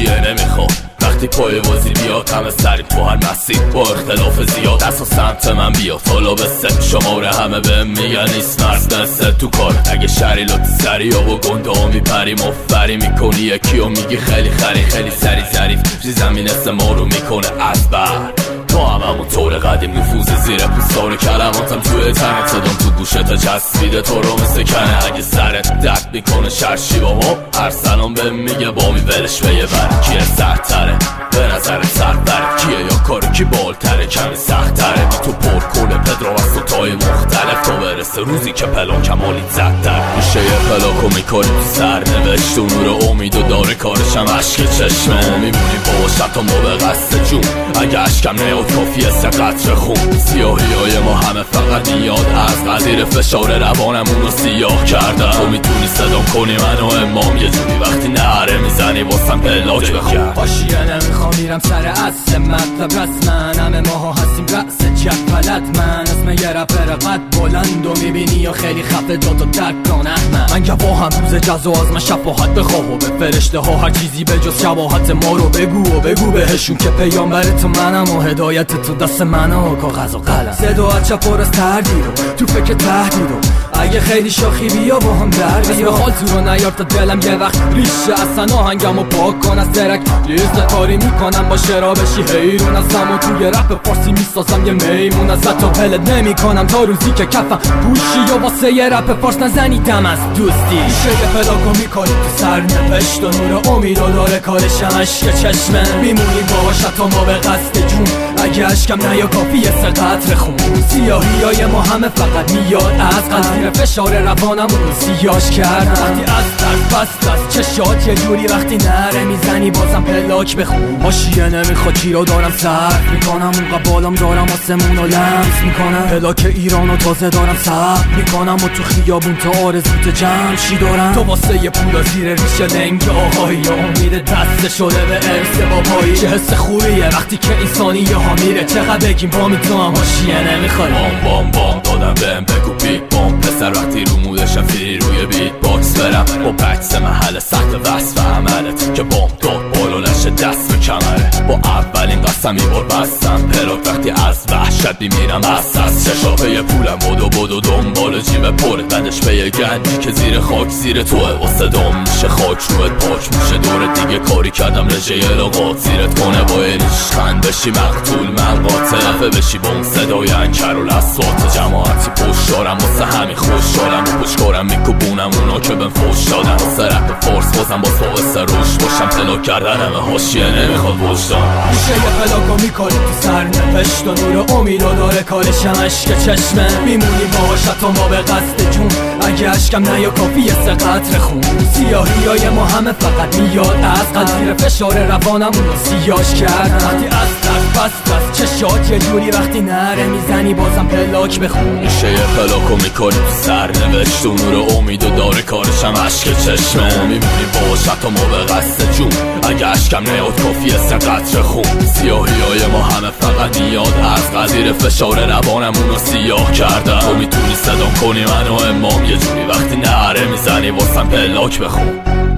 حاشیه نمیخواد وقتی پای بازی بیاد همه سری تو هر مسیر با اختلاف زیاد دست و سمت من بیاد حالا به سه شماره همه بهم میگن نیست مرد نسل تو کار اگه شری لطی سری یا با گنده ها میپری مفری میکنی یکی و میگی خیلی خری خیلی سری ظریف زی زمین اسم ما رو میکنه از بر تو همون طور قدیم نفوذ زیر پوستار کلماتم توی تنت صدام تو گوشت چسبیده تو رو مثل کنه اگه سرت درد میکنه شرشی بابا هر سلام به میگه با ولش به یه بر کیه سرتره به نظر سربره کیه یا کارو کی بالتره کمی سختره بی تو پر کنه پدرو از تای مختلف تو برسه روزی که پلان کمالی زدتر میشه یه پلاکو میکنی تو سر نوشت و نور امید و داره کارشم عشق چشمه میمونی باشد تا ما به قصد جون اگه عشقم نیاد کافیه سه قطر خون سیاهی های ما همه فقط نیاد از قدیر فشار روانمون رو سیاه کردن تو میتونی صدام کنی منو امام یه جوری وقتی نهره میزنی واسم پلاک بخون حاشیه نمیخوام میرم سر اصل مطلب رسمن همه ماها هستیم رأس جدولت من اسم یه رپر قد بلند و میبینی یا خیلی خفه داد و درک کنه من گواهم روز جزا از من شفاعت بخواه و به فرشته ها هر چیزی به جز شباهت ما رو بگو و بگو بهشون که پیامبر تو منم و هدایت تو دست منه و کاغذ و قلم صداعت چپ پر از تردید و تو فکر تهدید و اگه خیلی شاخی بیا با هم در بیا حال تو رو نیار تا دلم یه وقت ریشه اصلا آهنگم و پاک کن از درک ریزه کاری میکنم با شرابشی حیرون ازم و توی رپ فارسی میسازم یه میمون ازت تا پلت نمیکنم تا روزی که کفم پوشی و واسه یه رپ فارس نزنی دم از دوستی میشه یه پلاکو میکنی تو سر نوشت و نور امید و داره کارشم عشق چشمه میمونی باشد تا ما به قصد جون اگه عشقم نیا کافیه سه قطر خون سیاهی های ما همه فقط میاد از قدیر فشار روانم رو سیاش کردم وقتی از درد بست از چشات یه جوری وقتی نره میزنی بازم پلاک بخون حاشیه نمیخواد چی رو دارم صرف میکنم اونقا بالام دارم آسمون رو لمس میکنم پلاک ایرانو تازه دارم ثبت میکنم و تو خیابون تا آرزوت جمع چی دارم تو واسه یه پولا زیر ریشه لنگ آقایی و امید دست شده به ارث بابایی چه حس خوبیه وقتی که انسانی یه ها میره چقدر بگیم با میتونم حاشیه نمیخواد بام بام دادم بهم بگو بیگ بام پسر وقتی رو مودشم فری روی بیت باکس برم با بکس محل سخت وصف عملت که بام داد بالا نشه دست به کمره با اولین قسم میبار بستم پلاک وقتی از وحشت بیمیرم از چشاپه پولم بدو دنبال جیب پرت بعدش به یه گنجی که زیر خاک زیر توه واسه دام میشه خاک روت پاک میشه دور دیگه کاری کردم رژه لغات زیرت کنه با این خند بشی مقتول من قاطع خفه بشی با اون صدای انکر و لصوات جماعتی پشت دارم واسه همین خوشحالم و پشکارم میکوبونم اونا که بهم فوش دادن واسه رپ فارس بازم باز باعث روش باشم پلاک کردن همه حاشیه نمیخواد وجدان میشه یه پلاکو میکنی تو سر نوشت و نور امید و داره کارشم عشق چشمه میمونی باشد تا ما به قصد جون اگه عشقم نیا کافیه سه قطر خون سیاهی های ما همه فقط میاد از قدیر فشار روانم رو سیاش کردم وقتی از درد بست از چشات یه جوری وقتی نره میزنی بازم پلاک بخون میشه یه پلاکو میکنی تو سر نوشت و نور امید و داره کارشم عشق چشمه میمونی باشد تا ما به قصد جون اگه عشقم نیاد کافیه سه قطر خون سیاهی های ما همه فقط میاد از قدیر فشار روانمون رو سیاه کردم تو میتونی صدام کنی منو امام یه جوری وقتی نهره میزنی واسم پلاک بخون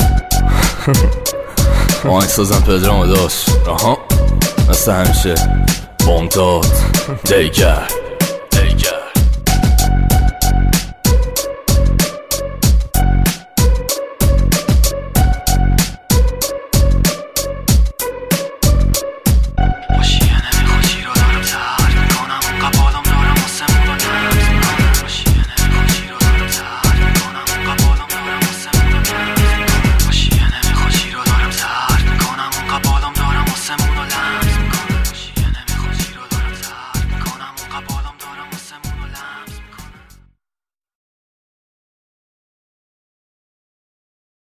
آهنگ سازم پدرامو داشت مثل همیشه بامداد دیگر